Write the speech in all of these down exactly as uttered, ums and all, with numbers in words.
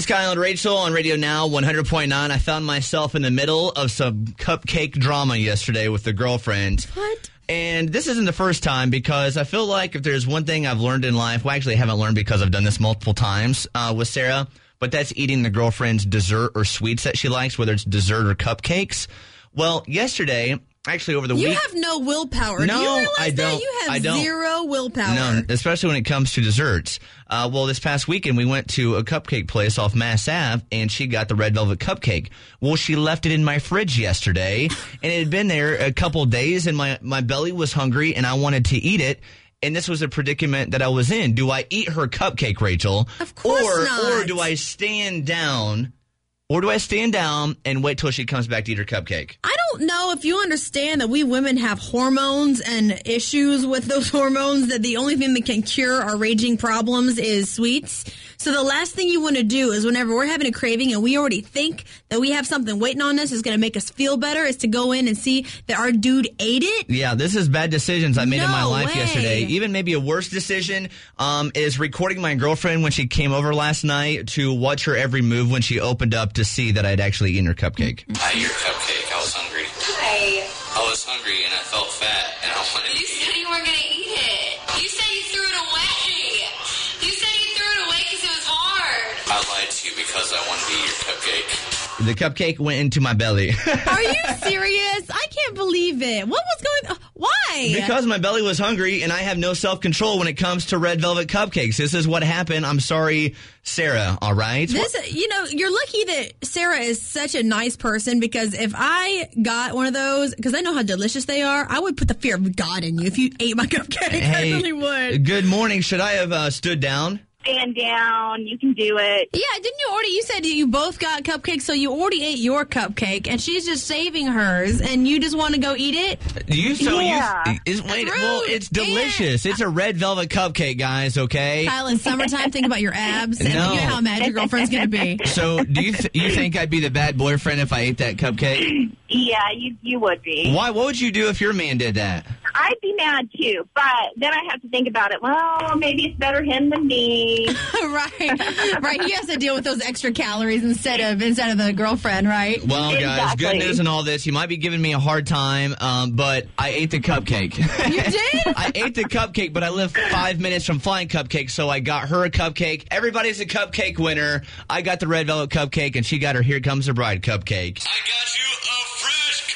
Kyle and Rachel on Radio Now, one hundred point nine. I found myself in the middle of some cupcake drama yesterday with the girlfriend. What? And this isn't the first time because I feel like if there's one thing I've learned in life, well, actually I haven't learned because I've done this multiple times uh, with Sarah, but that's eating the girlfriend's dessert or sweets that she likes, whether it's dessert or cupcakes. Well, yesterday... Actually, over the you week... You have no willpower. No, Do you realize I don't. that? You have I don't. zero willpower. No, especially when it comes to desserts. Uh, well, this past weekend, we went to a cupcake place off Mass Ave, and she got the red velvet cupcake. Well, she left it in my fridge yesterday, and it had been there a couple days, and my, my belly was hungry, and I wanted to eat it. And this was a predicament that I was in. Do I eat her cupcake, Rachel? Of course or, not. Or do I stand down... Or do I stand down and wait till she comes back to eat her cupcake? I don't know if you understand that we women have hormones and issues with those hormones, that the only thing that can cure our raging problems is sweets. So the last thing you want to do is whenever we're having a craving and we already think that we have something waiting on us is going to make us feel better is to go in and see that our dude ate it. Yeah, this is bad decisions I made no in my life way. yesterday. Even maybe a worse decision um, is recording my girlfriend when she came over last night to watch her every move when she opened up to see that I'd actually eaten her cupcake. I ate your cupcake. I was hungry. Hi. I was hungry and I felt fat and I wanted to You eat said it. you weren't going to eat it. You said you threw it away. You said you threw it away because it was hard. I lied to you because I wanted to eat your cupcake. The cupcake went into my belly. Are you serious? I can't believe it. What was going on? Why? Because my belly was hungry and I have no self-control when it comes to red velvet cupcakes. This is what happened. I'm sorry, Sarah, all right? This, you know, you're lucky that Sarah is such a nice person, because if I got one of those, because I know how delicious they are, I would put the fear of God in you if you ate my cupcake. Hey, I really would. Good morning. Should I have uh, stood down? Stand down. You can do it. Yeah, didn't you already, you said you both got cupcakes, so you already ate your cupcake, and she's just saving hers, and you just want to go eat it? You so Yeah. you is wait Rude. well it's delicious. It's a red velvet cupcake, guys, okay? Kyle, in summertime, think about your abs, and No. you know how mad your girlfriend's going to be. So, do you th- you think I'd be the bad boyfriend if I ate that cupcake? Yeah, you you would be. Why? What would you do if your man did that? I'd be mad too, but then I have to think about it. Well, maybe it's better him than me. right, right. He has to deal with those extra calories instead of instead of the girlfriend, right? Well, guys, Exactly. good news in all this. You might be giving me a hard time, um, but I ate the cupcake. You did? I ate the cupcake, but I live five minutes from Flying Cupcake, so I got her a cupcake. Everybody's a cupcake winner. I got the red velvet cupcake, and she got her Here Comes the Bride cupcake. I got you a fresh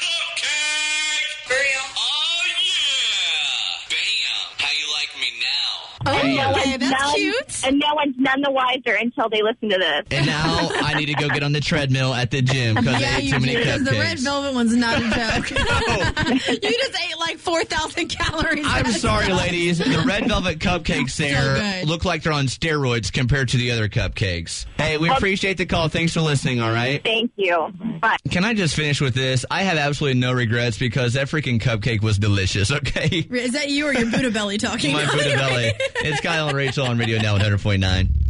cupcake! Bam. Oh, yeah! Bam! How you like me now? Oh, Yeah. okay, that's none, cute. And no one's none the wiser until they listen to this. And now I need to go get on the treadmill at the gym because Yeah, I ate you too many do, because cupcakes. the red velvet one's not a joke. You just ate like four thousand calories. I'm That's sorry, not- ladies. The red velvet cupcakes there good. look like they're on steroids compared to the other cupcakes. Hey, we appreciate the call. Thanks for listening, all right? Thank you. Bye. Can I just finish with this? I have absolutely no regrets because that freaking cupcake was delicious, okay? Is that you or your Buddha belly talking? My Buddha belly. It's Kyle and Rachel on Radio Now one hundred point nine.